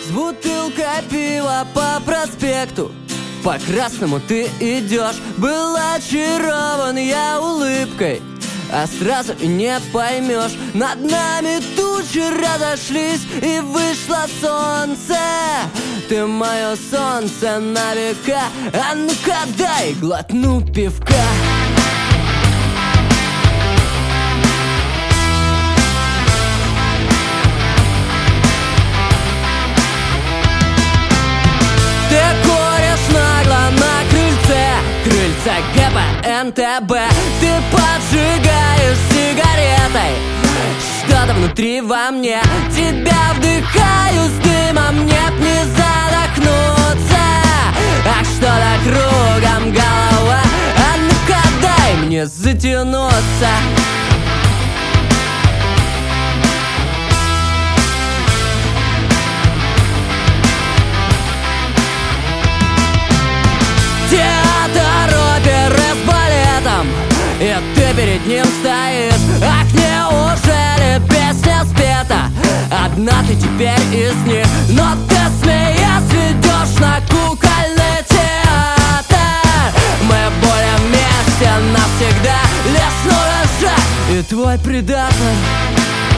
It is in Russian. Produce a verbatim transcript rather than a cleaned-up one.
С бутылкой пива по проспекту по красному ты идешь. Был очарован я улыбкой, а сразу и не поймешь. Над нами тучи разошлись, и вышло солнце. Ты мое солнце на века. А ну-ка дай глотну пивка. Ты куришь нагло на крыльце, крыльце ГП эн тэ бэ. Ты поджигаешь сигаретой что-то внутри во мне. Тебя вдыхаю с дымом, нет, не задохнуться. А что-то кругом голова. А ну-ка дай мне затянуться. Театр оперы с балетом, и ты перед ним стоишь. Ах, неужели песня спета? Одна ты теперь из них. Но ты, смеясь, ведешь на кукольный театр. Мы более вместе навсегда. Лишь нужен шаг, и твой предатор.